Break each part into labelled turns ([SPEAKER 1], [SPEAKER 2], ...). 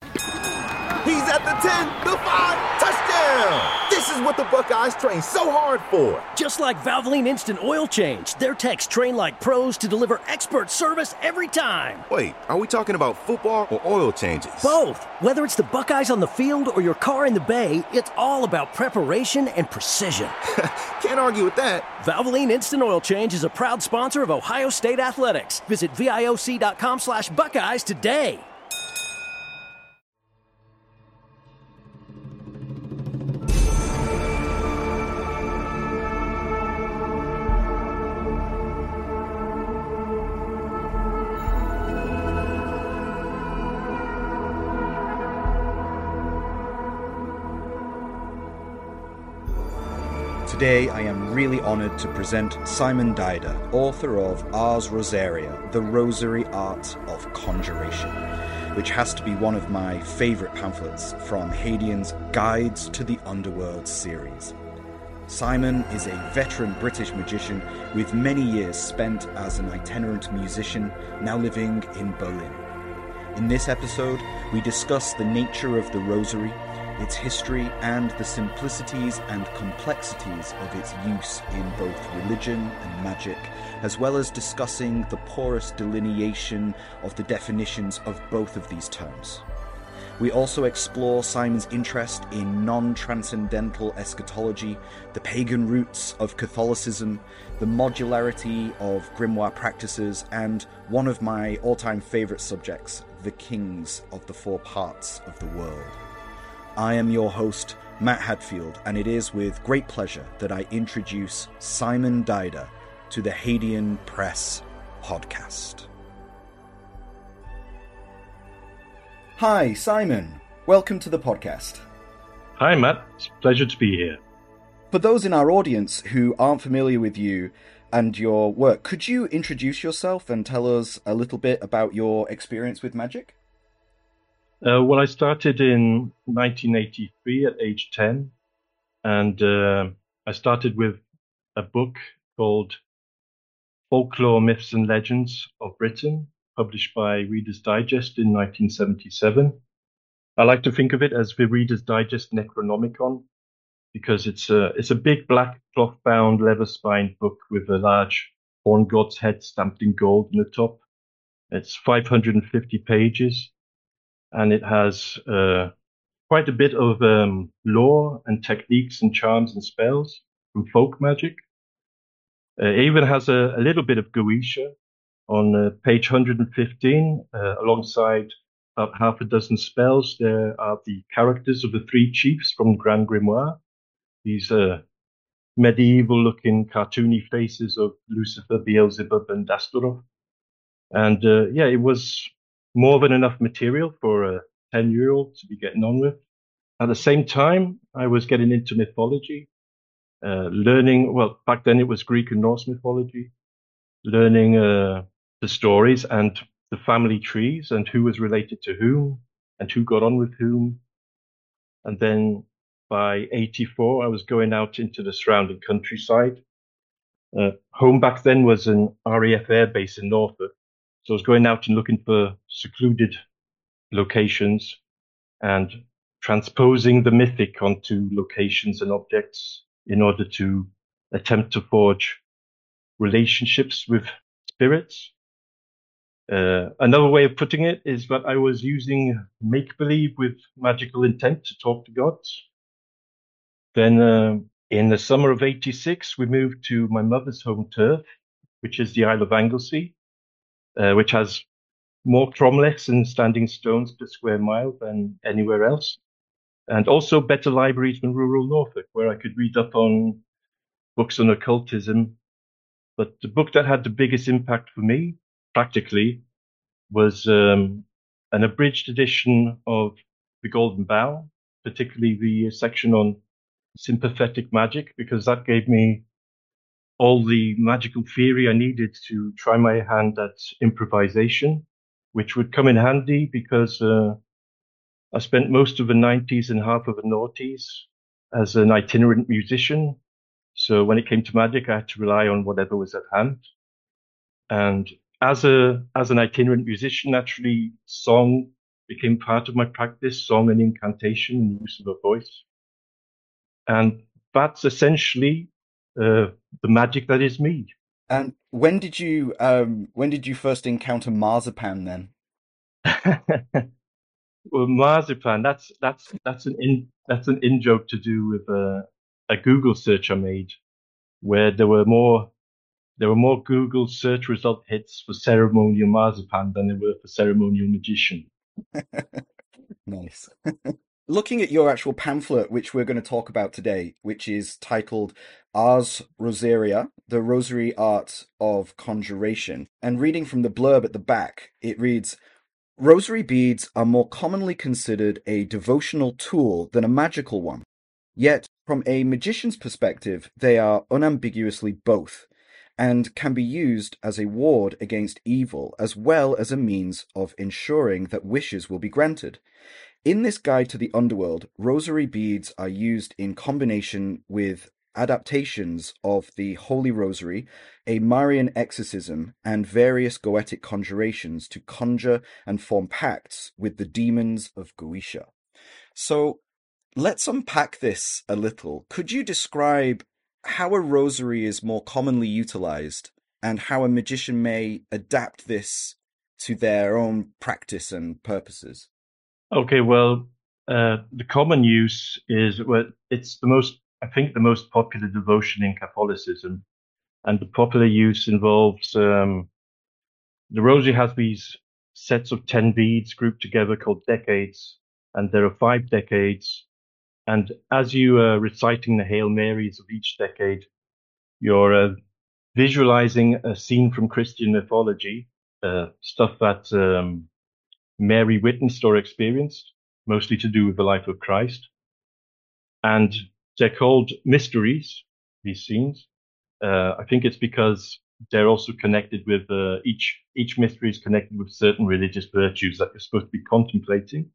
[SPEAKER 1] He's at the 10, the 5, touchdown! This is what the Buckeyes train so hard for.
[SPEAKER 2] Just like Valvoline Instant Oil Change, their techs train like pros to deliver expert service every time.
[SPEAKER 1] Wait, are we talking about football or oil changes?
[SPEAKER 2] Both. Whether it's the Buckeyes on the field or your car in the bay, it's all about preparation and precision.
[SPEAKER 1] Can't argue with that.
[SPEAKER 2] Valvoline Instant Oil Change is a proud sponsor of Ohio State Athletics. Visit VIOC.com/Buckeyes today.
[SPEAKER 3] Today I am really honoured to present Simon Dider, author of Ars Rosaria, The Rosary Art of Conjuration, which has to be one of my favourite pamphlets from Hadian's Guides to the Underworld series. Simon is a veteran British magician with many years spent as an itinerant musician, now living in Berlin. In this episode, we discuss the nature of the Rosary, its history, and the simplicities and complexities of its use in both religion and magic, as well as discussing the porous delineation of the definitions of both of these terms. We also explore Simon's interest in non-transcendental eschatology, the pagan roots of Catholicism, the modularity of grimoire practices, and one of my all-time favourite subjects, the kings of the four parts of the world. I am your host, Matt Hadfield, and it is with great pleasure that I introduce Simon Dider to the Hadian Press podcast. Hi, Simon. Welcome to the podcast.
[SPEAKER 4] Hi, Matt. It's a pleasure to be here.
[SPEAKER 3] For those in our audience who aren't familiar with you and your work, could you introduce yourself and tell us a little bit about your experience with magic?
[SPEAKER 4] Well, I started in 1983 at age 10, and I started with a book called Folklore, Myths and Legends of Britain, published by Reader's Digest in 1977. I like to think of it as the Reader's Digest Necronomicon, because it's a big black cloth-bound, leather-spined book with a large horn god's head stamped in gold on the top. It's 550 pages. And it has quite a bit of lore and techniques and charms and spells from folk magic. It even has a little bit of Goetia on page 115, alongside about half a dozen spells. There are the characters of the three chiefs from Grand Grimoire. These medieval-looking cartoony faces of Lucifer, Beelzebub, and Astaroth. And it was more than enough material for a 10-year-old to be getting on with. At the same time, I was getting into mythology, learning, well, back then it was Greek and Norse mythology, learning the stories and the family trees and who was related to whom and who got on with whom. And then by 84, I was going out into the surrounding countryside. Home back then was an RAF air base in Norfolk. So I was going out and looking for secluded locations and transposing the mythic onto locations and objects in order to attempt to forge relationships with spirits. Another way of putting it is that I was using make-believe with magical intent to talk to gods. Then in the summer of 86, we moved to my mother's home turf, which is the Isle of Anglesey. Which has more cromlechs and standing stones per square mile than anywhere else, and also better libraries than rural Norfolk, where I could read up on books on occultism. But the book that had the biggest impact for me, practically, was an abridged edition of The Golden Bough, particularly the section on sympathetic magic, because that gave me all the magical theory I needed to try my hand at improvisation, which would come in handy because I spent most of the 90s and half of the noughties as an itinerant musician. So when it came to magic, I had to rely on whatever was at hand. And as an itinerant musician, naturally, song became part of my practice, song and incantation and use of a voice. And that's essentially the magic that is me.
[SPEAKER 3] And when did you first encounter marzipan then?
[SPEAKER 4] Well, marzipan, that's an in joke to do with a Google search I made, where there were more Google search result hits for ceremonial marzipan than there were for ceremonial magician.
[SPEAKER 3] Nice. Looking at your actual pamphlet, which we're going to talk about today, which is titled Ars Rosaria, the Rosary Art of Conjuration, and reading from the blurb at the back, it reads, Rosary beads are more commonly considered a devotional tool than a magical one. Yet, from a magician's perspective, they are unambiguously both, and can be used as a ward against evil, as well as a means of ensuring that wishes will be granted. In this guide to the underworld, rosary beads are used in combination with adaptations of the Holy Rosary, a Marian exorcism, and various Goetic conjurations to conjure and form pacts with the demons of Goetia. So, let's unpack this a little. Could you describe how a rosary is more commonly utilized and how a magician may adapt this to their own practice and purposes?
[SPEAKER 4] Okay, well, the common use is, well, it's I think the most popular devotion in Catholicism, and the popular use involves the rosary has these sets of 10 beads grouped together called decades, and there are 5 decades. And as you are reciting the Hail Marys of each decade, you're visualizing a scene from Christian mythology, stuff that Mary witnessed or experienced, mostly to do with the life of Christ. And they're called mysteries, these scenes. I think it's because they're also connected with each mystery is connected with certain religious virtues that you're supposed to be contemplating.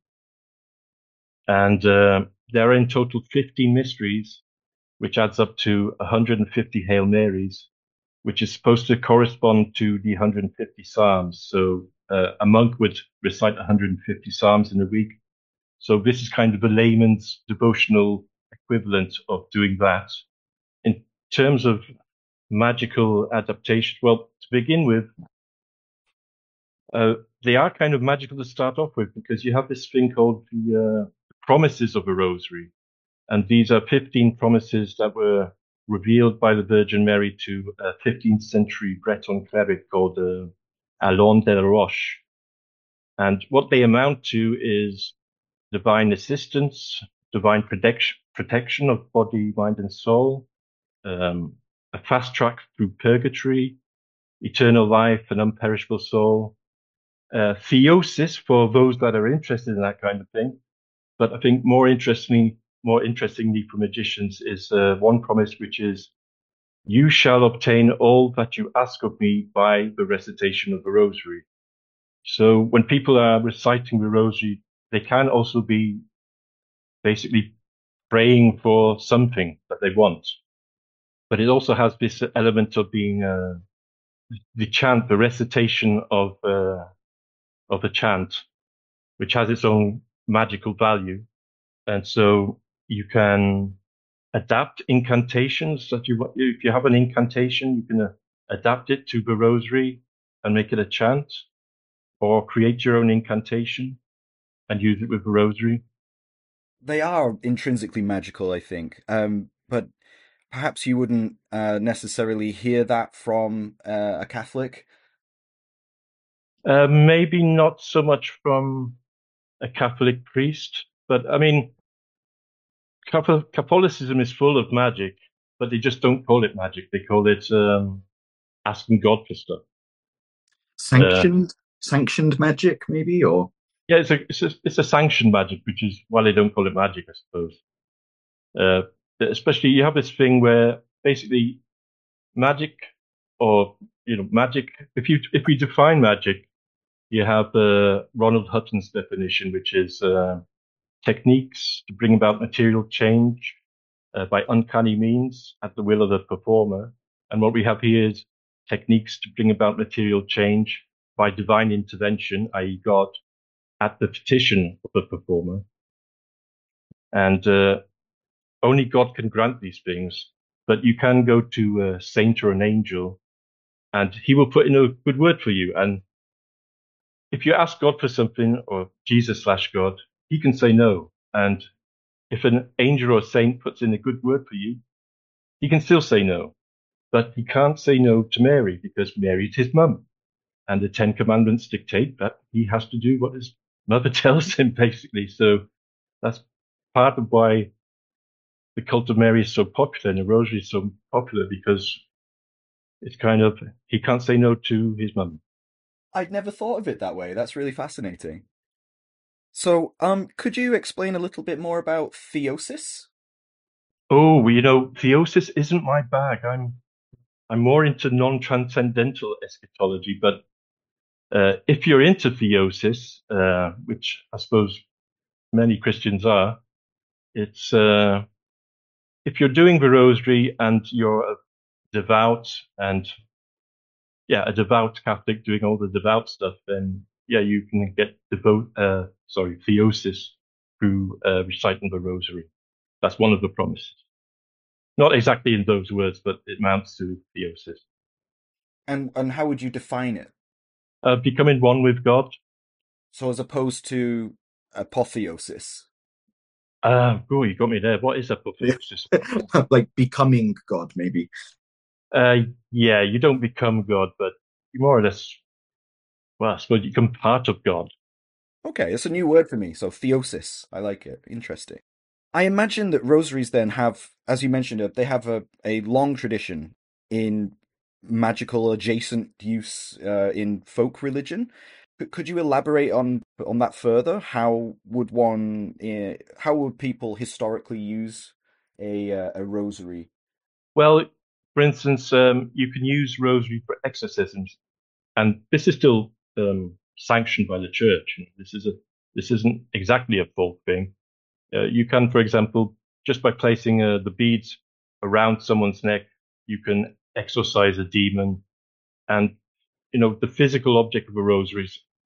[SPEAKER 4] And there are in total 15 mysteries, which adds up to 150 Hail Marys, which is supposed to correspond to the 150 Psalms. So a monk would recite 150 Psalms in a week. So this is kind of a layman's devotional equivalent of doing that. In terms of magical adaptation, well, to begin with, they are kind of magical to start off with because you have this thing called the promises of a rosary. And these are 15 promises that were revealed by the Virgin Mary to a 15th century Breton cleric called Alain de la Roche. And what they amount to is divine assistance, divine protection of body, mind, and soul, a fast track through purgatory, eternal life, an unperishable soul, theosis for those that are interested in that kind of thing. But I think more interestingly for magicians is one promise, which is, you shall obtain all that you ask of me by the recitation of the rosary. So when people are reciting the rosary, they can also be basically praying for something that they want. But it also has this element of being the chant, the recitation of a chant, which has its own magical value. And so you can adapt incantations that if you have an incantation, you can adapt it to the rosary and make it a chant, or create your own incantation and use it with the rosary.
[SPEAKER 3] They are intrinsically magical, I think. But perhaps you wouldn't necessarily hear that from a Catholic.
[SPEAKER 4] Maybe not so much from a Catholic priest, but I mean, Catholicism is full of magic, but they just don't call it magic. They call it asking God for stuff.
[SPEAKER 5] Sanctioned magic, maybe, or
[SPEAKER 4] yeah, it's a sanctioned magic, which is why they don't call it magic, I suppose. Especially you have this thing where basically magic, or magic. If we define magic, you have Ronald Hutton's definition, which is techniques to bring about material change by uncanny means at the will of the performer. And what we have here is techniques to bring about material change by divine intervention, i.e. God, at the petition of the performer. And only God can grant these things. But you can go to a saint or an angel, and he will put in a good word for you. And if you ask God for something, or Jesus/God, he can say no. And if an angel or a saint puts in a good word for you, he can still say no. But he can't say no to Mary, because Mary's his mum. And the Ten Commandments dictate that he has to do what his mother tells him, basically. So that's part of why the cult of Mary is so popular and the rosary is so popular, because it's kind of, he can't say no to his mum.
[SPEAKER 3] I'd never thought of it that way. That's really fascinating. So, could you explain a little bit more about theosis?
[SPEAKER 4] Oh, well, you know, theosis isn't my bag. I'm more into non-transcendental eschatology, but if you're into theosis, which I suppose many Christians are, it's if you're doing the rosary and you're a devout Catholic doing all the devout stuff, then yeah, you can get theosis through reciting the rosary. That's one of the promises. Not exactly in those words, but it amounts to theosis.
[SPEAKER 3] And how would you define it?
[SPEAKER 4] Becoming one with God.
[SPEAKER 3] So as opposed to apotheosis.
[SPEAKER 4] Oh, you got me there. What is apotheosis?
[SPEAKER 5] Like becoming God, maybe.
[SPEAKER 4] Yeah, you don't become God, but you more or less, well, I suppose you become part of God.
[SPEAKER 3] Okay, it's a new word for me. So theosis. I like it. Interesting. I imagine that rosaries then have, as you mentioned, they have a long tradition in magical adjacent use in folk religion. Could you elaborate on that further? How would people historically use a rosary?
[SPEAKER 4] Well, for instance, you can use rosary for exorcisms, and this is still sanctioned by the church. This isn't exactly a folk thing. You can, for example, just by placing the beads around someone's neck, you can exorcise a demon. And you know, the physical object of a rosary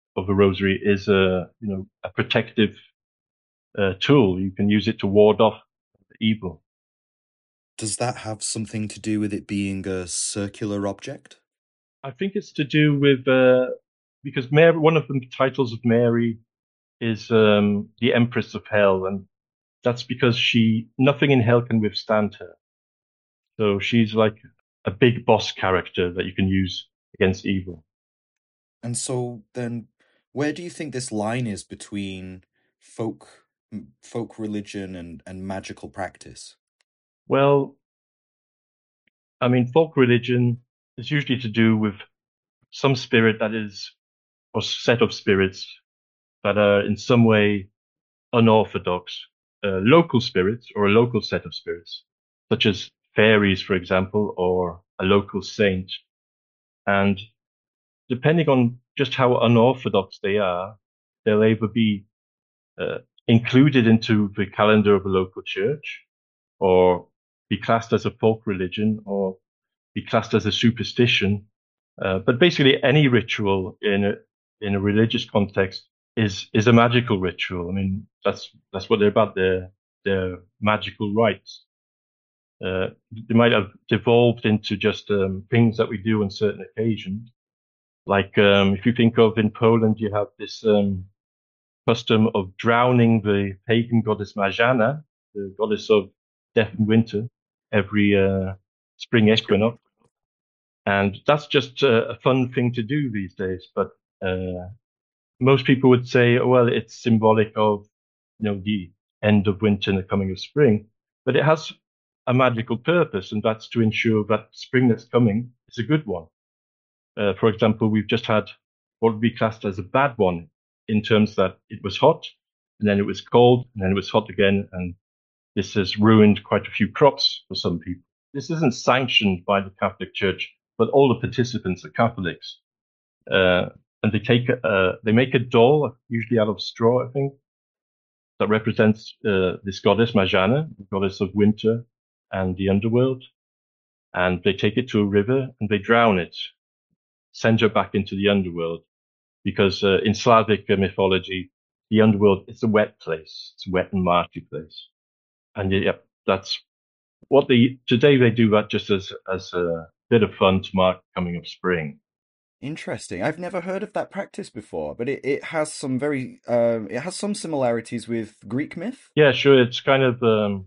[SPEAKER 4] is a protective tool. You can use it to ward off evil.
[SPEAKER 3] Does that have something to do with it being a circular object?
[SPEAKER 4] I think it's to do with because Mary, one of the titles of Mary is the Empress of Hell, and that's because nothing in hell can withstand her. So she's like a big boss character that you can use against evil.
[SPEAKER 3] And so then, where do you think this line is between folk religion and magical practice?
[SPEAKER 4] Well, I mean, folk religion is usually to do with some spirit or set of spirits that are in some way unorthodox, local spirits or a local set of spirits, such as fairies, for example, or a local saint. And depending on just how unorthodox they are, they'll either be included into the calendar of a local church, or be classed as a folk religion, or be classed as a superstition. But basically, any ritual in a religious context is a magical ritual. I mean, that's what they're about. They're magical rites. They might have devolved into just things that we do on certain occasions. Like if you think of in Poland, you have this custom of drowning the pagan goddess Marzanna, the goddess of death and winter, every spring equinox. And that's just a fun thing to do these days. But most people would say, oh, well, it's symbolic of, the end of winter and the coming of spring. But it has a magical purpose, and that's to ensure that spring that's coming is a good one. For example, we've just had what would be classed as a bad one, in terms that it was hot, and then it was cold, and then it was hot again, and this has ruined quite a few crops for some people. This isn't sanctioned by the Catholic Church, but all the participants are Catholics. And they make a doll, usually out of straw, I think, that represents this goddess Marzanna, the goddess of winter and the underworld. And they take it to a river and they drown it, send her back into the underworld. Because in Slavic mythology, the underworld is a wet place. It's a wet and marshy place. And yeah, that's what today they do that just as a bit of fun to mark coming of spring.
[SPEAKER 3] Interesting. I've never heard of that practice before, but it has some it has some similarities with Greek myth.
[SPEAKER 4] Yeah, sure. It's kind of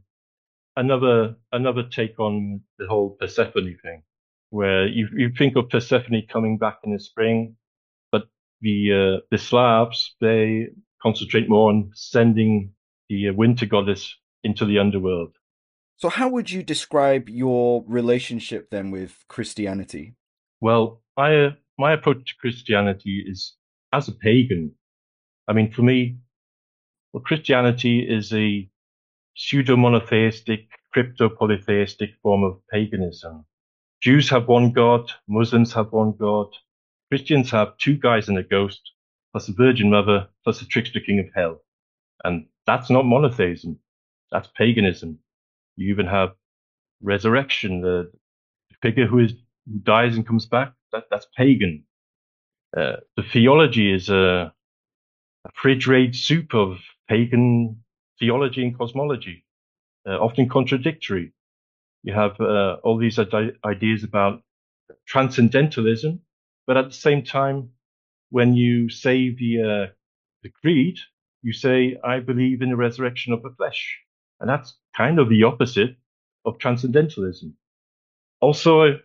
[SPEAKER 4] another take on the whole Persephone thing, where you think of Persephone coming back in the spring, but the Slavs, they concentrate more on sending the winter goddess into the underworld.
[SPEAKER 3] So how would you describe your relationship then with Christianity?
[SPEAKER 4] Well, my approach to Christianity is as a pagan. I mean, for me, well, Christianity is a pseudo-monotheistic, crypto-polytheistic form of paganism. Jews have one God, Muslims have one God, Christians have two guys and a ghost, plus a Virgin Mother, plus a trickster king of hell. And that's not monotheism. That's paganism. You even have resurrection, the figure who dies and comes back. That's pagan. The theology is a fridge raid soup of pagan theology and cosmology, often contradictory. You have all these ideas about transcendentalism, but at the same time, when you say the creed, you say, I believe in the resurrection of the flesh. And that's kind of the opposite of transcendentalism. Also,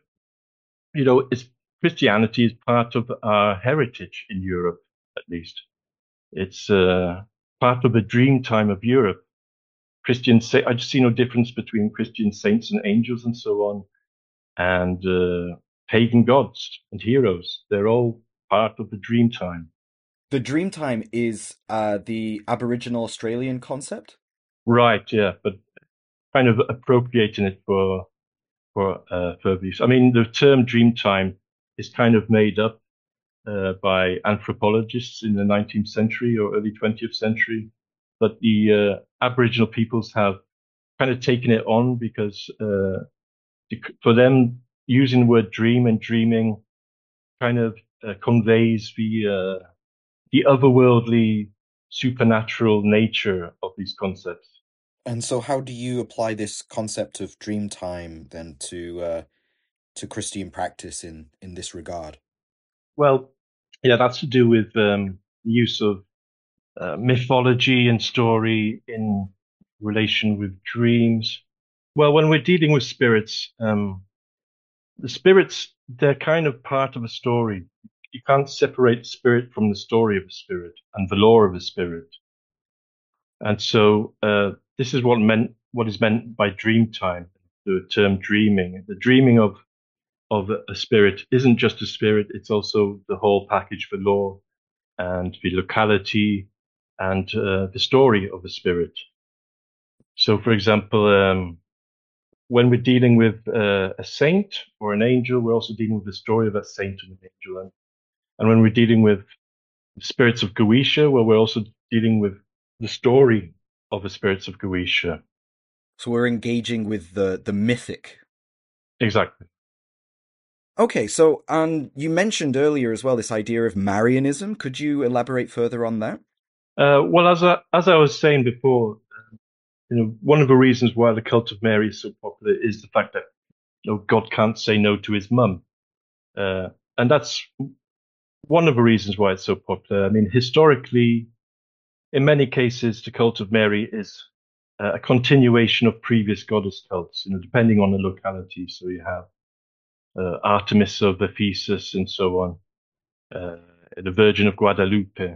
[SPEAKER 4] Christianity is part of our heritage in Europe, at least. It's part of the dream time of Europe. I just see no difference between Christian saints and angels and so on, and pagan gods and heroes. They're all part of the dream time.
[SPEAKER 3] The dream time is the Aboriginal Australian concept?
[SPEAKER 4] Right, yeah, but kind of appropriating it for further use. I mean, the term dream time is kind of made up by anthropologists in the 19th century or early 20th century, but the Aboriginal peoples have kind of taken it on because for them, using the word dream and dreaming kind of conveys the otherworldly, supernatural nature of these concepts.
[SPEAKER 3] And so how do you apply this concept of dream time then to Christian practice in this regard?
[SPEAKER 4] Well, yeah, that's to do with use of mythology and story in relation with dreams. Well, when we're dealing with spirits, the spirits, they're kind of part of a story. You can't separate spirit from the story of a spirit and the lore of a spirit. And so this is what is meant by dream time, the term dreaming. The dreaming of a spirit isn't just a spirit, it's also the whole package, the lore and the locality and the story of a spirit. So, for example, when we're dealing with a saint or an angel, we're also dealing with the story of that saint and an angel. And when we're dealing with the spirits of Goetia, well, we're also dealing with the story of the spirits of Goetia.
[SPEAKER 3] So we're engaging with the mythic.
[SPEAKER 4] Exactly.
[SPEAKER 3] Okay, so you mentioned earlier as well this idea of Marianism. Could you elaborate further on that?
[SPEAKER 4] Well, as I was saying before, one of the reasons why the cult of Mary is so popular is the fact that God can't say no to his mum, and that's one of the reasons why it's so popular. I mean, historically, in many cases, the cult of Mary is a continuation of previous goddess cults, depending on the locality. So you have Artemis of Ephesus and so on, the Virgin of Guadalupe,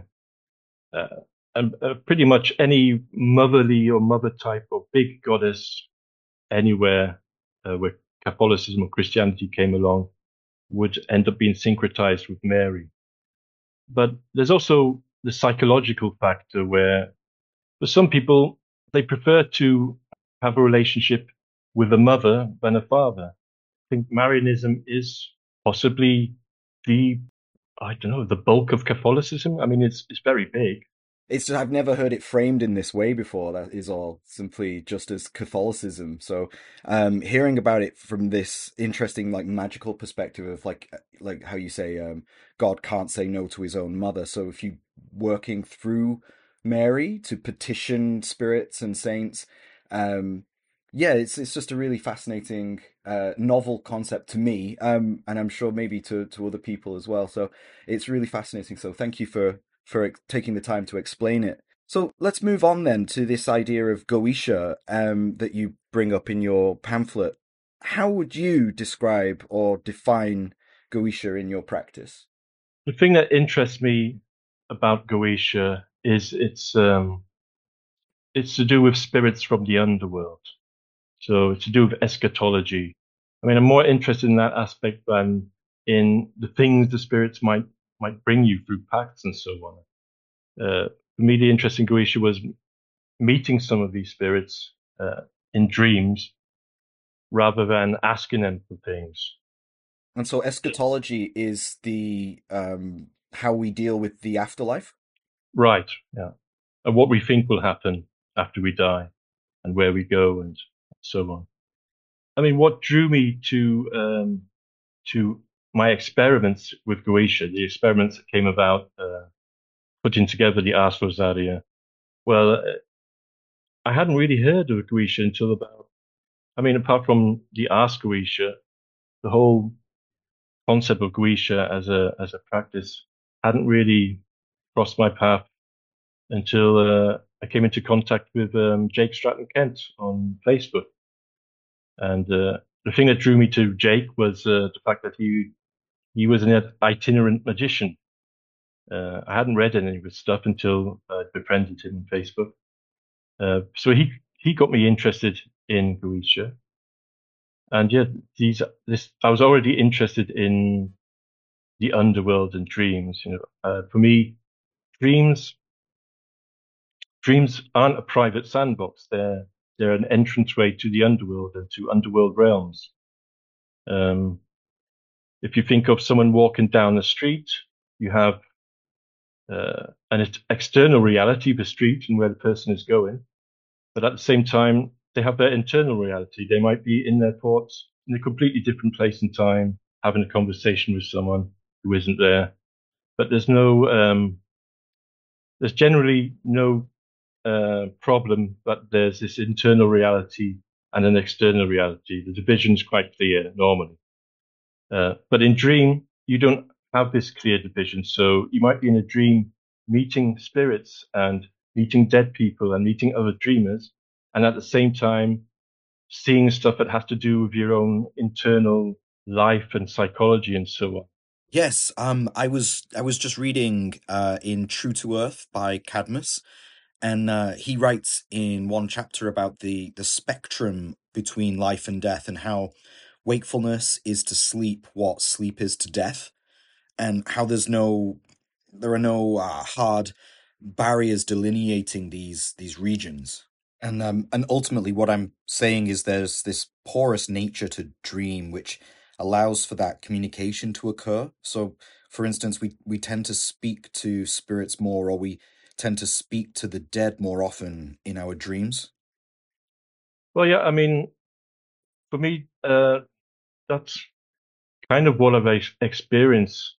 [SPEAKER 4] and pretty much any motherly or mother type or big goddess anywhere where Catholicism or Christianity came along would end up being syncretized with Mary. But there's also the psychological factor where for some people, they prefer to have a relationship with a mother than a father. I think Marianism is possibly the bulk of Catholicism. I mean, it's very big.
[SPEAKER 3] I've never heard it framed in this way before. That is all simply just as Catholicism. So, hearing about it from this interesting, magical perspective of like how you say, God can't say no to his own mother. So if you working through Mary to petition spirits and saints. Yeah, it's just a really fascinating, novel concept to me, and I'm sure maybe to other people as well. So it's really fascinating. So thank you for taking the time to explain it. So let's move on then to this idea of Goetia, that you bring up in your pamphlet. How would you describe or define Goetia in your practice?
[SPEAKER 4] The thing that interests me about Goetia is it's to do with spirits from the underworld. So it's to do with eschatology. I mean, I'm more interested in that aspect than in the things the spirits might bring you through pacts and so on. For me, the interest in Goetia was meeting some of these spirits in dreams rather than asking them for things.
[SPEAKER 3] And so eschatology is the how we deal with the afterlife?
[SPEAKER 4] Right, yeah. And what we think will happen after we die and where we go and so on. I mean, what drew me to my experiments with Goetia, the experiments that came about putting together the Ars Rosaria, well, I hadn't really heard of Goetia until apart from the Ars Goetia, the whole concept of Goetia as a practice hadn't really crossed my path until I came into contact with Jake Stratton Kent on Facebook. And the thing that drew me to Jake was the fact that he was an itinerant magician. I hadn't read any of his stuff until I befriended him on Facebook. So he got me interested in Goetia. And yeah, I was already interested in the underworld and dreams. For me, dreams aren't a private sandbox. They're an entranceway to the underworld and to underworld realms. If you think of someone walking down the street, you have an external reality, the street and where the person is going. But at the same time, they have their internal reality. They might be in their thoughts in a completely different place and time, having a conversation with someone who isn't there. But there's generally no problem, but there's this internal reality and an external reality. The division is quite clear normally. But in dream, you don't have this clear division. So you might be in a dream meeting spirits and meeting dead people and meeting other dreamers. And at the same time, seeing stuff that has to do with your own internal life and psychology and so on.
[SPEAKER 3] Yes, I was just reading in True to Earth by Cadmus, and he writes in one chapter about the spectrum between life and death and how wakefulness is to sleep what sleep is to death, and how there are no hard barriers delineating these regions. And ultimately, what I'm saying is there's this porous nature to dream which allows for that communication to occur. So, for instance, we tend to speak to spirits more, or we tend to speak to the dead more often in our dreams.
[SPEAKER 4] Well, yeah, I mean, for me, that's kind of what I've experienced.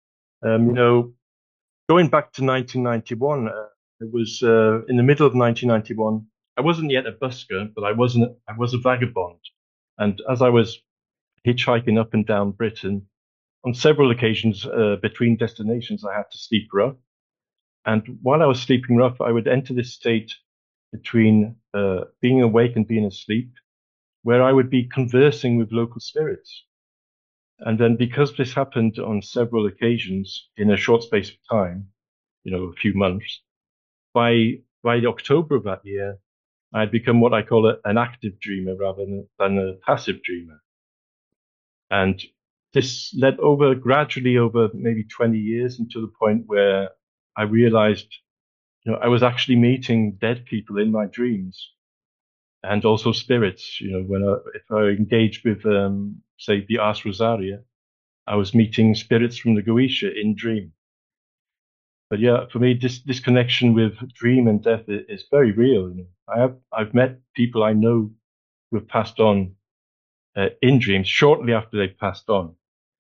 [SPEAKER 4] Going back to 1991, it was in the middle of 1991. I wasn't yet a busker, but I was a vagabond. And as I was hitchhiking up and down Britain, on several occasions between destinations, I had to sleep rough. And while I was sleeping rough, I would enter this state between being awake and being asleep, where I would be conversing with local spirits. And then because this happened on several occasions in a short space of time, a few months, by October of that year, I had become what I call an active dreamer rather than a passive dreamer. And this led gradually over maybe 20 years until the point where I realized, I was actually meeting dead people in my dreams and also spirits. If I engaged with, say, the Ars Rosaria, I was meeting spirits from the Goetia in dream. But yeah, for me, this connection with dream and death is very real. I've met people I know who have passed on in dreams shortly after they've passed on.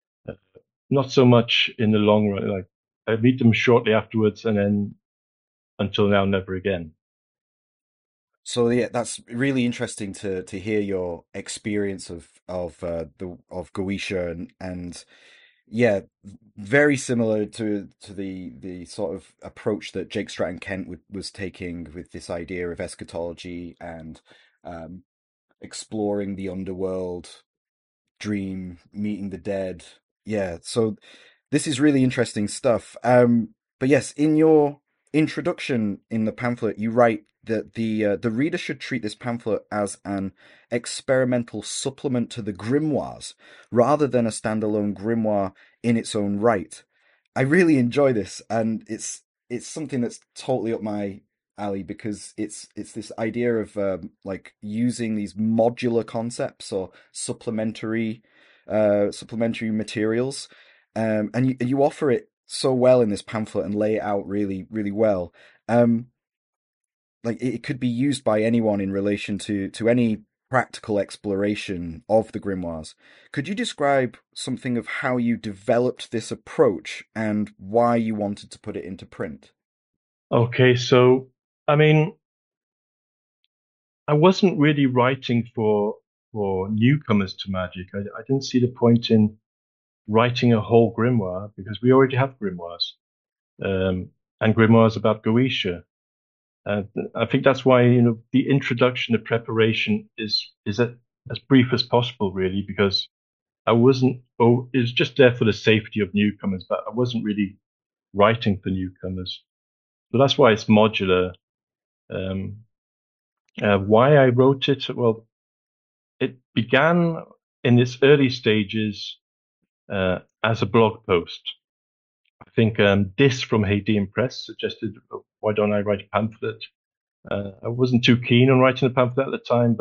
[SPEAKER 4] Not so much in the long run. Like I meet them shortly afterwards, and then until now, never again.
[SPEAKER 3] So yeah, that's really interesting to hear your experience of Goetia and yeah, very similar to the sort of approach that Jake Stratton Kent was taking with this idea of eschatology and um, exploring the underworld, dream, meeting the dead. Yeah, so this is really interesting stuff. But yes, in your introduction in the pamphlet, you write that the reader should treat this pamphlet as an experimental supplement to the grimoires, rather than a standalone grimoire in its own right. I really enjoy this, and it's something that's totally up my alley because it's this idea of like using these modular concepts or supplementary materials, and you offer it so well in this pamphlet and lay it out really well. Um, like it could be used by anyone in relation to any practical exploration of the grimoires. Could you describe something of how you developed this approach and why you wanted to put it into print?
[SPEAKER 4] Okay, so I mean, I wasn't really writing for newcomers to magic. I didn't see the point in writing a whole grimoire because we already have grimoires, and grimoires about Goetia. Uh, I think that's why, the introduction, the preparation is as brief as possible, really, because I wasn't. Oh, it was just there for the safety of newcomers, but I wasn't really writing for newcomers. So that's why it's modular. Um, why I wrote it? Well, it began in its early stages as a blog post. I think Dis from Hadean Press suggested, why don't I write a pamphlet? I wasn't too keen on writing a pamphlet at the time,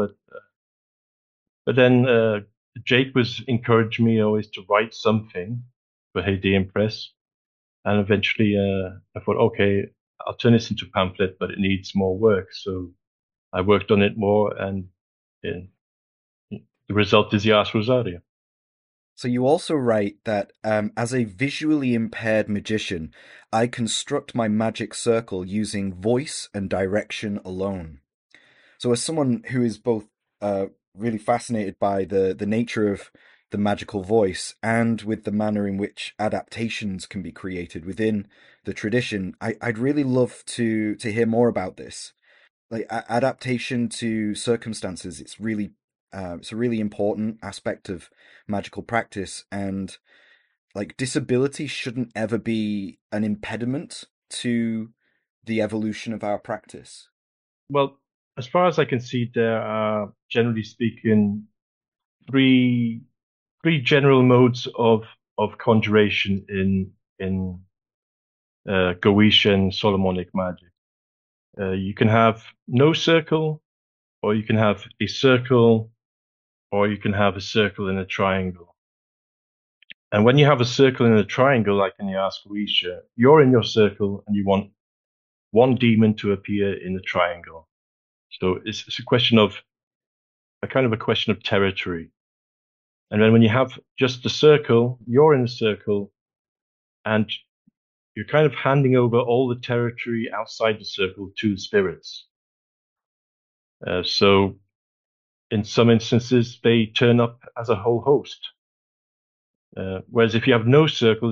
[SPEAKER 4] but then Jake was encouraging me always to write something for Hadean Press, and eventually I thought, okay, I'll turn this into a pamphlet, but it needs more work. So I worked on it more, and uh, the result is the Ars Rosaria.
[SPEAKER 3] So you also write that as a visually impaired magician, I construct my magic circle using voice and direction alone. So as someone who is both really fascinated by the nature of the magical voice and with the manner in which adaptations can be created within the tradition, I'd really love to hear more about this. Like adaptation to circumstances, it's a really important aspect of magical practice, and like disability shouldn't ever be an impediment to the evolution of our practice.
[SPEAKER 4] Well, as far as I can see, there are, generally speaking, three three general modes of conjuration in Goetian Solomonic magic. You can have no circle, or you can have a circle, or you can have a circle in a triangle. And when you have a circle in a triangle, like in the Ars Goetia, you're in your circle and you want one demon to appear in the triangle. So it's a kind of a question of territory. And then when you have just the circle, you're in the circle, and you're kind of handing over all the territory outside the circle to the spirits. So in some instances, they turn up as a whole host. Whereas if you have no circle,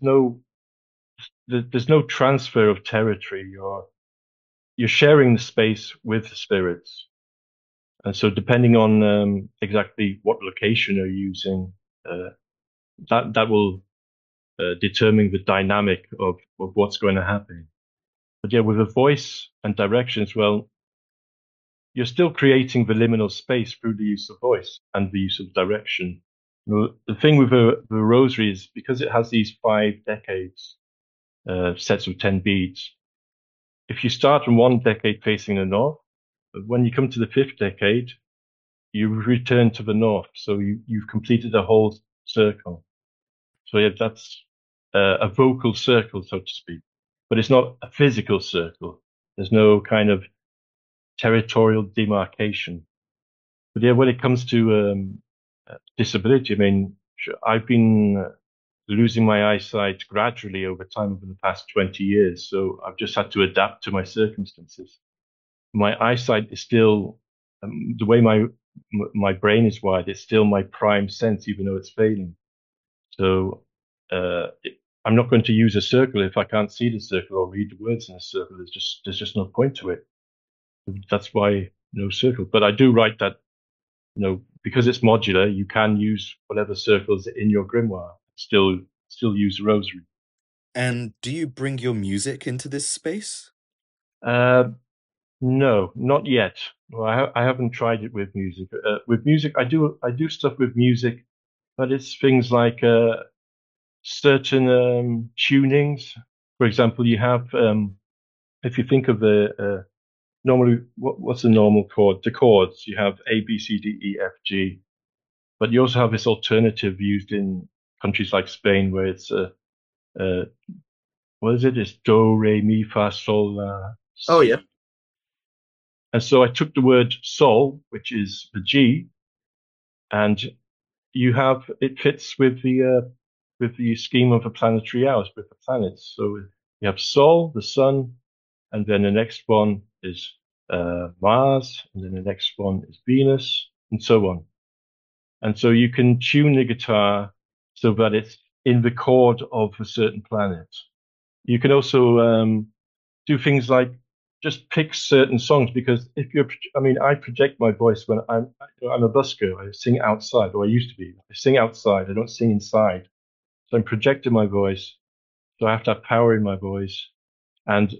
[SPEAKER 4] there's no transfer of territory. You're sharing the space with the spirits. And so depending on exactly what location you're using, that will determine the dynamic of what's going to happen. But yeah, with a voice and direction as well, you're still creating the liminal space through the use of voice and the use of direction. The thing with the rosary is because it has these 5 decades, sets of 10 beads. If you start from one decade facing the north, when you come to the 5th decade, you return to the north. So you've completed a whole circle. So yeah, that's a vocal circle, so to speak, but it's not a physical circle. There's no kind of territorial demarcation. But yeah, when it comes to disability, I mean, I've been losing my eyesight gradually over time over the past 20 years. So I've just had to adapt to my circumstances. My eyesight is still the way my brain is wired. It's still my prime sense, even though it's failing. So I'm not going to use a circle if I can't see the circle or read the words in a circle. There's just no point to it. That's why no circle. But I do write that, because it's modular, you can use whatever circles in your grimoire. Still use the rosary.
[SPEAKER 3] And do you bring your music into this space?
[SPEAKER 4] No, not yet. Well, I haven't tried it with music. With music, I do stuff with music, but it's things like certain tunings. For example, you have if you think of the normally what's the normal chord? The chords you have A, B, C, D, E, F, G, but you also have this alternative used in countries like Spain where it's what is it? It's do, re, mi, fa, sol, la.
[SPEAKER 5] Oh yeah.
[SPEAKER 4] And so I took the word sol, which is the G, and it fits with the scheme of the planetary hours with the planets. So you have Sol, the sun, and then the next one is Mars, and then the next one is Venus, and so on. And so you can tune the guitar so that it's in the chord of a certain planet. You can also do things like just pick certain songs, because I project my voice when I'm a busker. I sing outside, or I used to be. I sing outside. I don't sing inside. So I'm projecting my voice. So I have to have power in my voice. And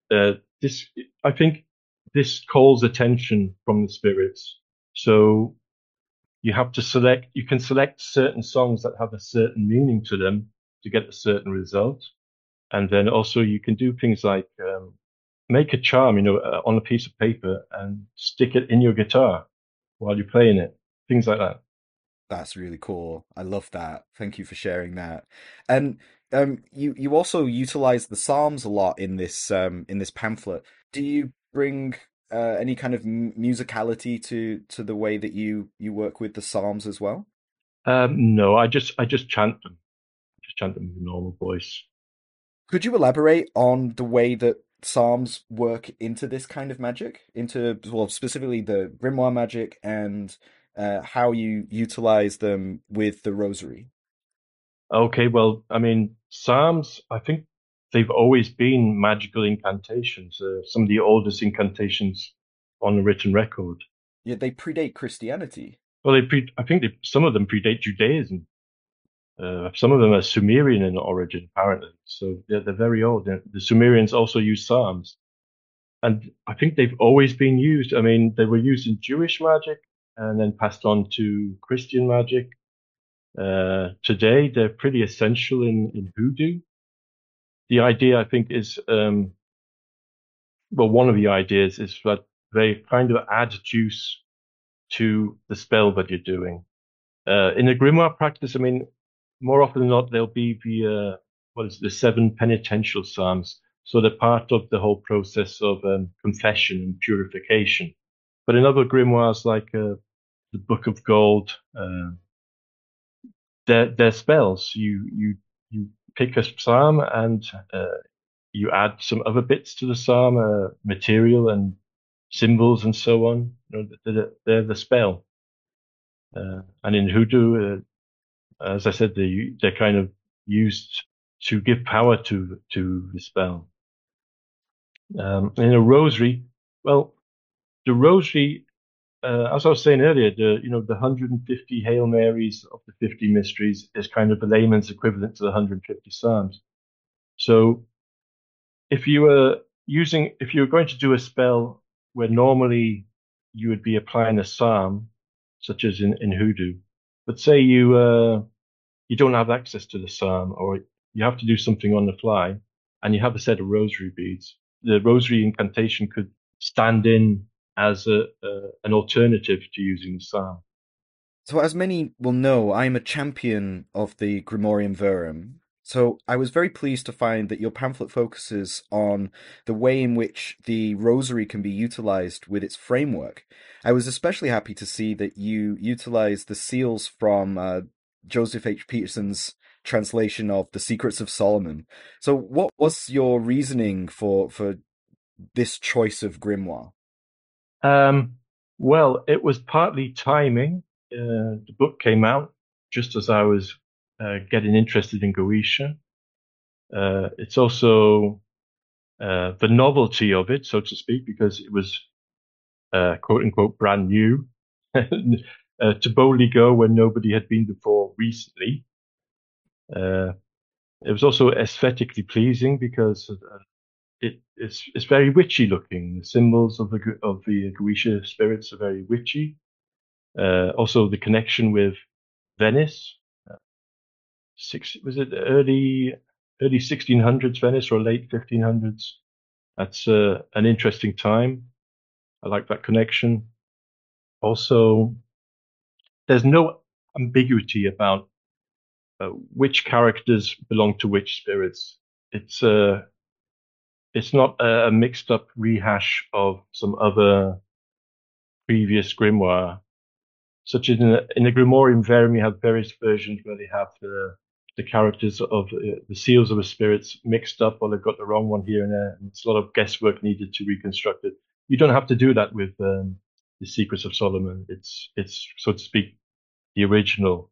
[SPEAKER 4] I think this calls attention from the spirits. So you can select certain songs that have a certain meaning to them to get a certain result. And then also you can do things like make a charm, on a piece of paper and stick it in your guitar while you're playing it. Things like that.
[SPEAKER 3] That's really cool. I love that. Thank you for sharing that. And you also utilize the Psalms a lot in this pamphlet. Do you bring any kind of musicality to the way that you work with the Psalms as well?
[SPEAKER 4] No, I just chant them. I just chant them with a normal voice.
[SPEAKER 3] Could you elaborate on the way that Psalms work into this kind of magic, specifically the grimoire magic, and how you utilize them with the rosary?
[SPEAKER 4] Okay, well, Psalms, I think they've always been magical incantations, some of the oldest incantations on the written record.
[SPEAKER 3] Yeah, they predate Christianity.
[SPEAKER 4] Well, some of them predate Judaism. Some of them are Sumerian in origin, apparently. So they're very old. The Sumerians also used Psalms. And I think they've always been used. They were used in Jewish magic and then passed on to Christian magic. Today, they're pretty essential in hoodoo. The idea, I think, is, one of the ideas is that they kind of add juice to the spell that you're doing. In the grimoire practice, more often than not, there'll be the 7 penitential psalms. So they're part of the whole process of confession and purification. But in other grimoires, like the Book of Gold, they're spells. You pick a psalm and you add some other bits to the psalm, material and symbols and so on. They're the spell. And in hoodoo, as I said, they're kind of used to give power to the spell. In a rosary, well, the rosary, as I was saying earlier, the 150 Hail Marys of the 50 mysteries is kind of the layman's equivalent to the 150 Psalms. So if you were going to do a spell where normally you would be applying a psalm, such as in hoodoo, but say you don't have access to the psalm, or you have to do something on the fly, and you have a set of rosary beads, the rosary incantation could stand in as an alternative to using the psalm.
[SPEAKER 3] So as many will know, I'm a champion of the Grimorium Verum. So I was very pleased to find that your pamphlet focuses on the way in which the rosary can be utilized with its framework. I was especially happy to see that you utilize the seals from Joseph H. Peterson's translation of The Secrets of Solomon. So, what was your reasoning for this choice of grimoire?
[SPEAKER 4] Well, it was partly timing. The book came out just as I was getting interested in Goetia. It's also the novelty of it, so to speak, because it was quote unquote brand new to boldly go where nobody had been before recently. It was also aesthetically pleasing because it's very witchy looking. The symbols of the Goetia spirits are very witchy. Also, the connection with Venice. Was it early 1600s Venice or late 1500s? That's an interesting time. I like that connection. Also, there's no ambiguity about which characters belong to which spirits. It's not a mixed up rehash of some other previous grimoire. Such as in the Grimorium Verum, you have various versions where they have the characters of the seals of the spirits mixed up, or they've got the wrong one here and there. And it's a lot of guesswork needed to reconstruct it. You don't have to do that with the Secrets of Solomon. It's so to speak the original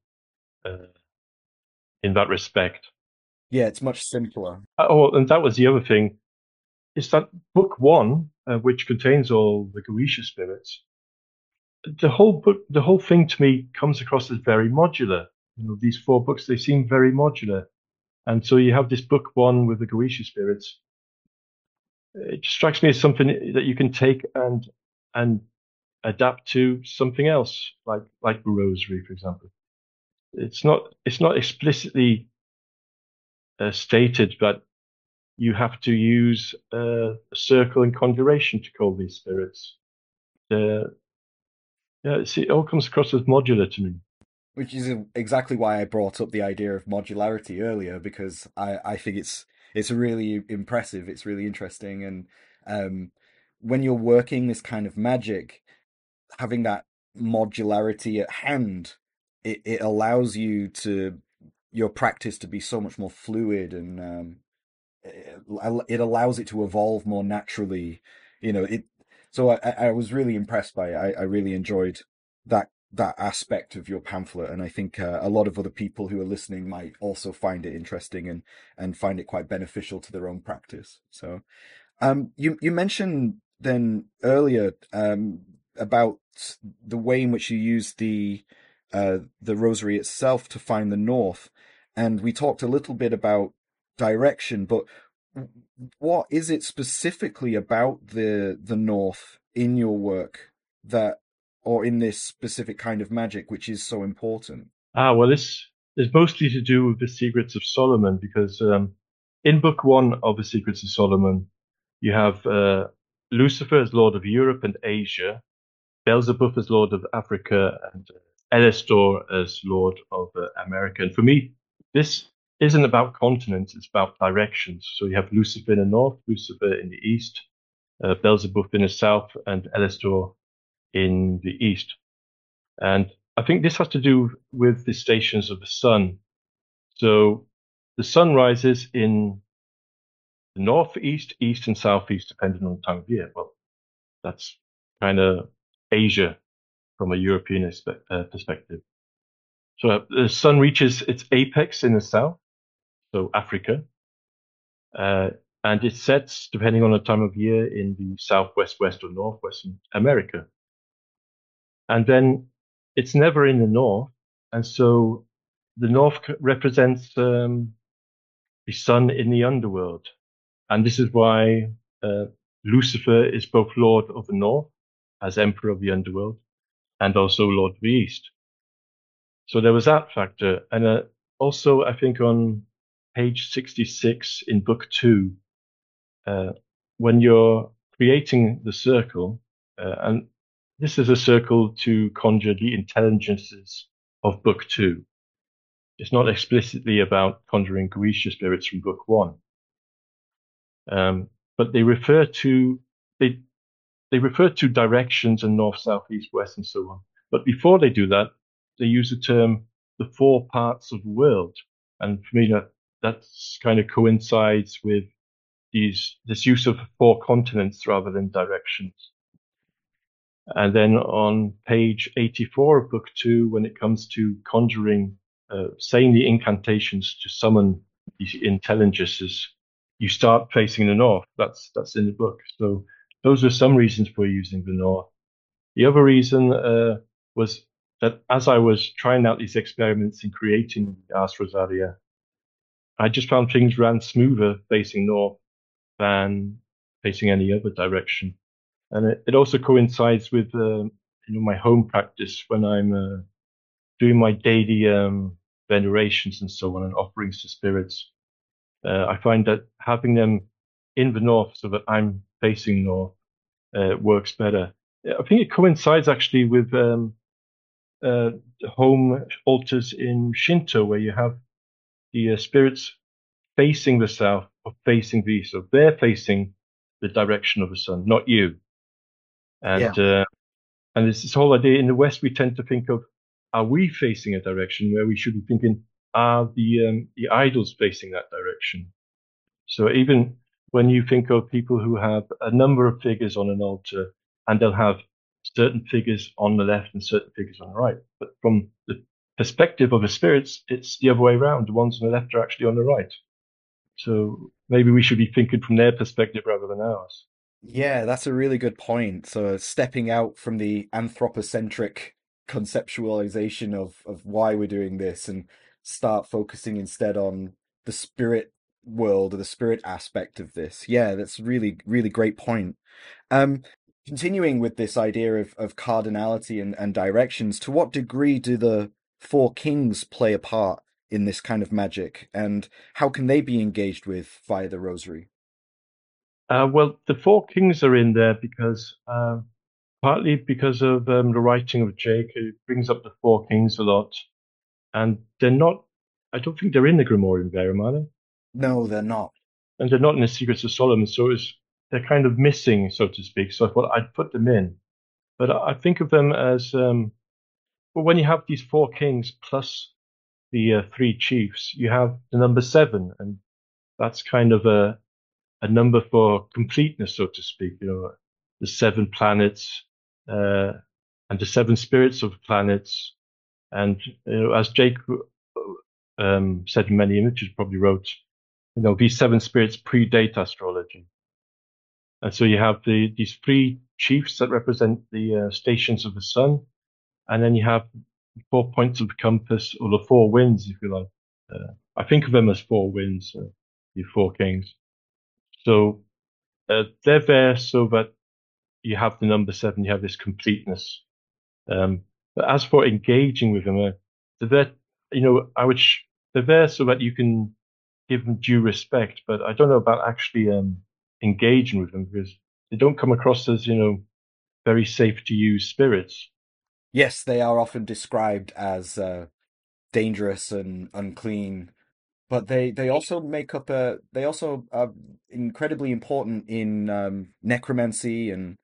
[SPEAKER 4] in that respect.
[SPEAKER 3] Yeah, it's much simpler.
[SPEAKER 4] Oh, and that was the other thing. Is that book one, which contains all the Goetia spirits, the whole thing to me comes across as very modular. You know, these 4 books, they seem very modular. And so you have this book one with the Goetia spirits. It strikes me as something that you can take and adapt to something else, like the Rosary, for example. It's not explicitly stated that you have to use a circle and conjuration to call these spirits. Yeah, it all comes across as modular to me.
[SPEAKER 3] Which is exactly why I brought up the idea of modularity earlier, because I think it's really impressive. It's really interesting, and when you're working this kind of magic, having that modularity at hand, it allows your practice to be so much more fluid, and it allows it to evolve more naturally. You know, so I was really impressed by it. I really enjoyed that aspect of your pamphlet, and I think a lot of other people who are listening might also find it interesting and find it quite beneficial to their own practice. So, you mentioned then earlier about the way in which you use the rosary itself to find the north, and we talked a little bit about direction, but what is it specifically about the north in your work or in this specific kind of magic, which is so important?
[SPEAKER 4] Well, this is mostly to do with the Secrets of Solomon, because in book one of the Secrets of Solomon, you have Lucifer as Lord of Europe and Asia, Beelzebub as Lord of Africa, and Elistor as Lord of America. And for me, this isn't about continents, it's about directions. So you have Lucifer in the north, Lucifer in the east, Beelzebub in the south, and Elistor in the east. And I think this has to do with the stations of the sun. So the sun rises in the northeast, east, and southeast, depending on the time of year. Well, that's kind of Asia from a European perspective. So the sun reaches its apex in the south, so Africa, and it sets, depending on the time of year, in the southwest, west, or northwestern America. And then it's never in the north, and so the north represents the sun in the underworld. And this is why Lucifer is both Lord of the North, as Emperor of the Underworld, and also Lord of the East. So there was that factor. And also, I think on page 66 in book 2, when you're creating the circle, and this is a circle to conjure the intelligences of book 2. It's not explicitly about conjuring Goetia spirits from book 1. But they refer to directions and north, south, east, west, and so on. But before they do that, they use the term the 4 parts of the world. And for me, that's kind of coincides with this use of 4 continents rather than directions. And then on page 84 of book 2, when it comes to conjuring, saying the incantations to summon these intelligences, you start facing the north. That's in the book. So those are some reasons for using the north. The other reason was that as I was trying out these experiments in creating Ars Rosaria, I just found things ran smoother facing north than facing any other direction. And it also coincides with my home practice when I'm doing my daily venerations and so on and offerings to spirits. I find that having them in the north so that I'm facing north works better. I think it coincides actually with home altars in Shinto, where you have the spirits facing the south or facing the east. So they're facing the direction of the sun, not you. And and it's this whole idea in the West, we tend to think of, are we facing a direction, where we should be thinking, are the idols facing that direction? So even when you think of people who have a number of figures on an altar, and they'll have certain figures on the left and certain figures on the right, but from the perspective of the spirits, it's the other way around. The ones on the left are actually on the right. So maybe we should be thinking from their perspective rather than ours.
[SPEAKER 3] Yeah, that's a really good point. So stepping out from the anthropocentric conceptualization of why we're doing this and start focusing instead on the spirit world or the spirit aspect of this. Yeah, that's really, really great point. Um, Continuing with this idea of cardinality and directions, to what degree do the 4 kings play a part in this kind of magic, and how can they be engaged with via the rosary?
[SPEAKER 4] Well, the 4 kings are in there because partly because of the writing of Jake, who brings up the 4 kings a lot, and they're not. I don't think they're in the Grimorium Verum, are they?
[SPEAKER 3] No, they're not.
[SPEAKER 4] And they're not in the Secrets of Solomon, so they're kind of missing, so to speak. So I thought I'd put them in, but I think of them as well. When you have these 4 kings plus the 3 chiefs, you have the number 7, and that's kind of a number for completeness, so to speak. The 7 planets and the 7 spirits of planets, and as Jake said in many images, probably wrote, these 7 spirits predate astrology, and so you have these 3 chiefs that represent the stations of the sun, and then you have 4 points of the compass, or the 4 winds, if you like. I think of them as 4 winds, the 4 kings. So they're there so that you have the number 7, you have this completeness. But as for engaging with them, they're there, they're there so that you can give them due respect. But I don't know about actually engaging with them, because they don't come across as very safe to use spirits.
[SPEAKER 3] Yes, they are often described as dangerous and unclean, but they also make up they also are incredibly important in necromancy and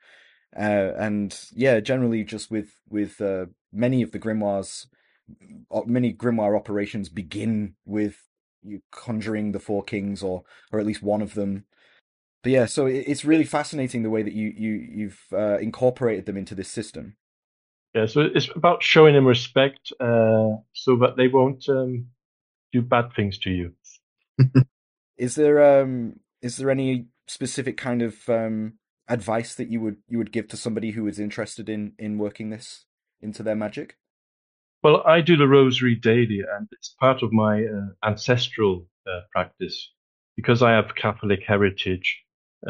[SPEAKER 3] yeah, generally just with many of the grimoires. Many grimoire operations begin with you conjuring the 4 kings, or at least one of them. But yeah, so it's really fascinating the way that you've incorporated them into this system.
[SPEAKER 4] Yeah, so it's about showing them respect, so that they won't do bad things to you.
[SPEAKER 3] Is there any specific kind of advice that you would give to somebody who is interested in working this into their magic?
[SPEAKER 4] Well, I do the rosary daily, and it's part of my ancestral practice. Because I have Catholic heritage,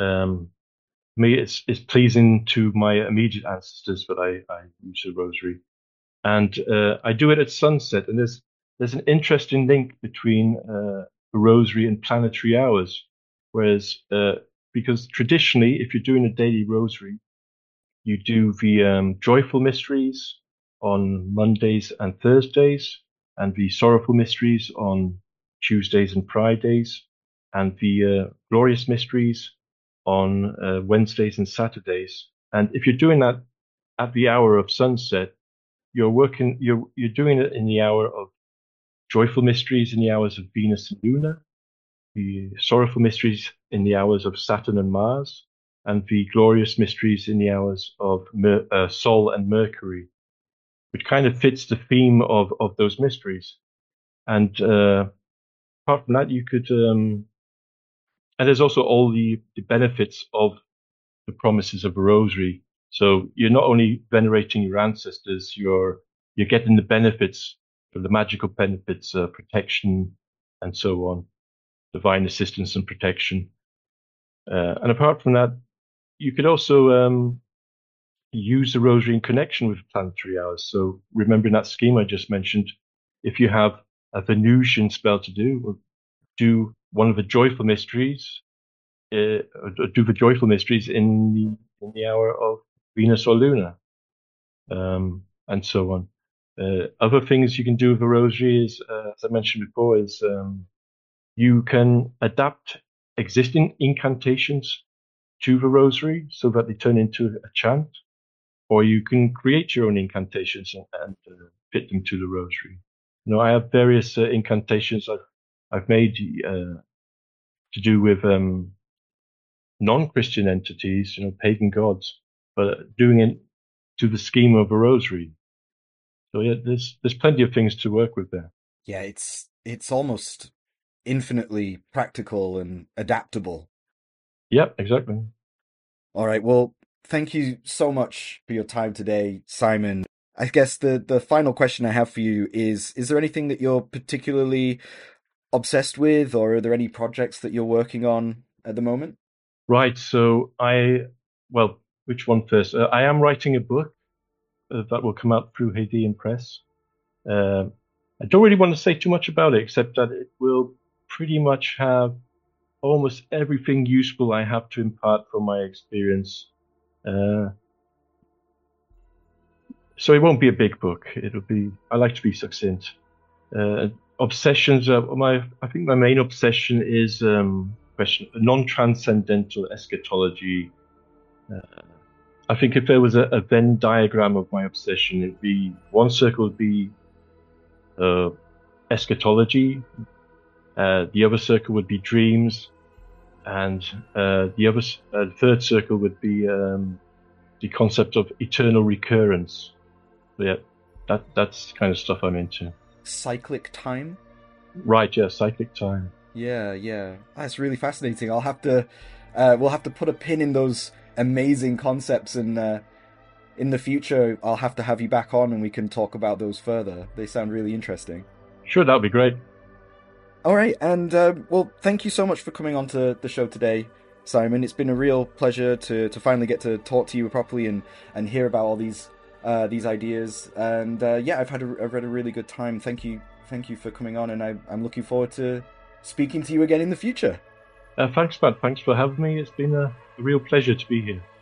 [SPEAKER 4] me, it's pleasing to my immediate ancestors that I use the rosary, and I do it at sunset. And there's an interesting link between the rosary and planetary hours, whereas because traditionally, if you're doing a daily rosary, you do the joyful mysteries on Mondays and Thursdays, and the sorrowful mysteries on Tuesdays and Fridays, and the glorious mysteries on Wednesdays and Saturdays. And if you're doing that at the hour of sunset, you're doing it in the hour of joyful mysteries in the hours of Venus and Luna, the sorrowful mysteries in the hours of Saturn and Mars, and the glorious mysteries in the hours of Sol and Mercury, which kind of fits the theme of those mysteries. And apart from that, you could, and there's also all the benefits of the promises of a rosary. So you're not only venerating your ancestors, you're getting the benefits, the magical benefits, protection, and so on, divine assistance and protection. And apart from that, you could also use the rosary in connection with planetary hours. So remembering that scheme I just mentioned, if you have a Venusian spell to do one of the joyful mysteries, do the joyful mysteries in the hour of Venus or Luna, and so on. Other things you can do with the rosary is, as I mentioned before, is you can adapt existing incantations to the rosary so that they turn into a chant, or you can create your own incantations and fit them to the rosary. You know, I have various incantations I've made to do with non-Christian entities, you know, pagan gods, but doing it to the scheme of a rosary. So yeah, there's plenty of things to work with there.
[SPEAKER 3] Yeah, it's almost infinitely practical and adaptable.
[SPEAKER 4] Yep, exactly.
[SPEAKER 3] All right, well, thank you so much for your time today, Simon. I guess the final question I have for you is there anything that you're particularly obsessed with, or are there any projects that you're working on at the moment?
[SPEAKER 4] Right, so which one first? I am writing a book that will come out through Hadean Press. I don't really want to say too much about it, except that it will pretty much have almost everything useful I have to impart from my experience. So it won't be a big book. I like to be succinct. Obsessions. I think my main obsession is non-transcendental eschatology. I think if there was a Venn diagram of my obsession, it'd be one circle would be eschatology, the other circle would be dreams, and the third circle would be the concept of eternal recurrence. So yeah, that's the kind of stuff I'm into.
[SPEAKER 3] Cyclic time?
[SPEAKER 4] Right, yeah, cyclic time.
[SPEAKER 3] Yeah. That's really fascinating. We'll have to put a pin in those amazing concepts, and in the future I'll have to have you back on and we can talk about those further. They sound really interesting.
[SPEAKER 4] Sure, that would be great.
[SPEAKER 3] All right, and well, thank you so much for coming on to the show today, Simon. It's been a real pleasure to finally get to talk to you properly and hear about all these ideas. And yeah, I've had a really good time. Thank you for coming on, and I'm looking forward to speaking to you again in the future.
[SPEAKER 4] Thanks, Matt. Thanks for having me. It's been a real pleasure to be here.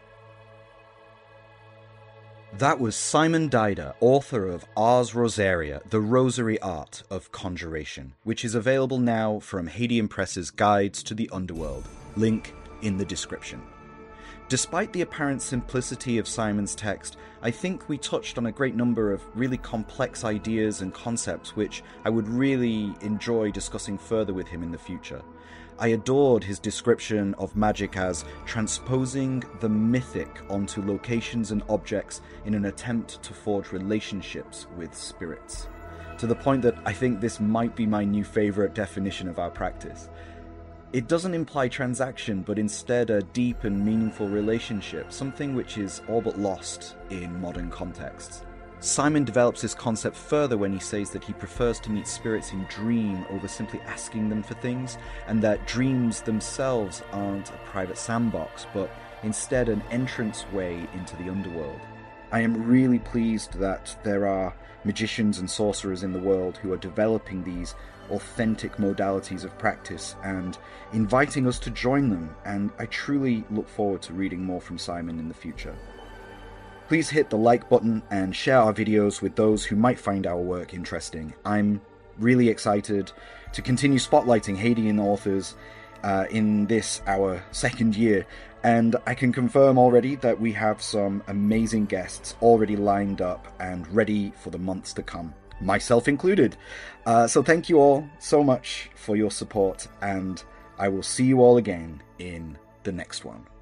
[SPEAKER 3] That was Simon Dider, author of Ars Rosaria, The Rosary Art of Conjuration, which is available now from Hadean Press's Guides to the Underworld. Link in the description. Despite the apparent simplicity of Simon's text, I think we touched on a great number of really complex ideas and concepts which I would really enjoy discussing further with him in the future. I adored his description of magic as transposing the mythic onto locations and objects in an attempt to forge relationships with spirits. To the point that I think this might be my new favourite definition of our practice. It doesn't imply transaction, but instead a deep and meaningful relationship, something which is all but lost in modern contexts. Simon develops this concept further when he says that he prefers to meet spirits in dream over simply asking them for things, and that dreams themselves aren't a private sandbox, but instead an entranceway into the underworld. I am really pleased that there are magicians and sorcerers in the world who are developing these authentic modalities of practice and inviting us to join them, and I truly look forward to reading more from Simon in the future. Please hit the like button and share our videos with those who might find our work interesting. I'm really excited to continue spotlighting Hadean authors in this, our second year, and I can confirm already that we have some amazing guests already lined up and ready for the months to come. myself included. So thank you all so much for your support, and I will see you all again in the next one.